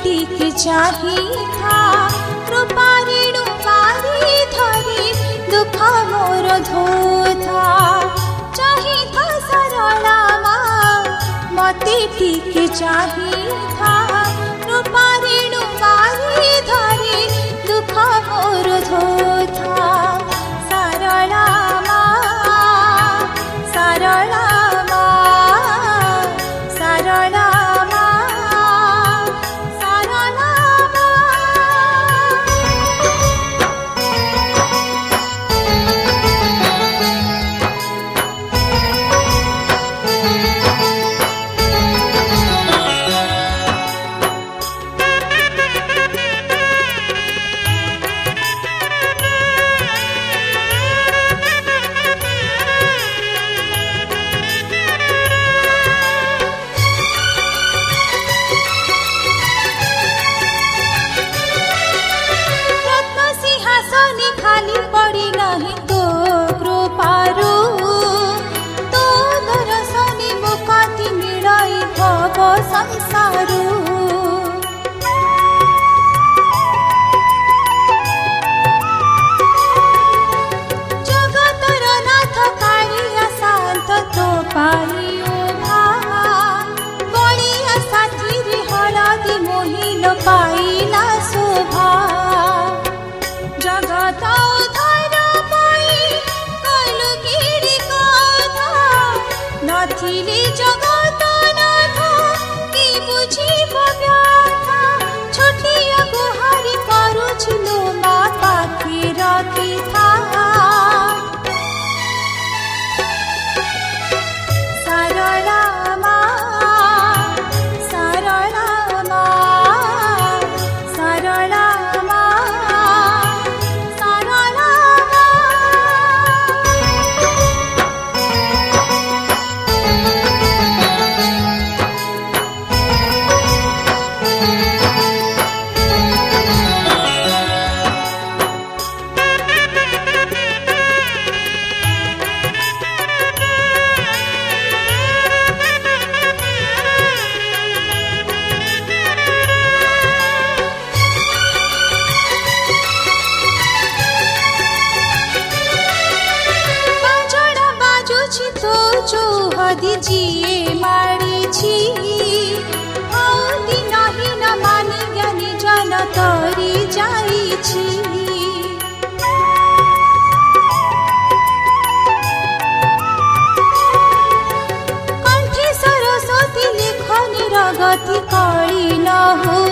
टिके चाही था कृपा रेणु मारी धरी दुख मोर धोथा चाही था सरला माँ मते टिके चाही था कृपा रेणु मारी धरी दुख मोर धोथा सरला माँ सरला जिए माड़ी छी दिन ही न मानी ज्ञानी जन तरी जाई छी कंठी सरस्वती लेखनी रगति कली न हो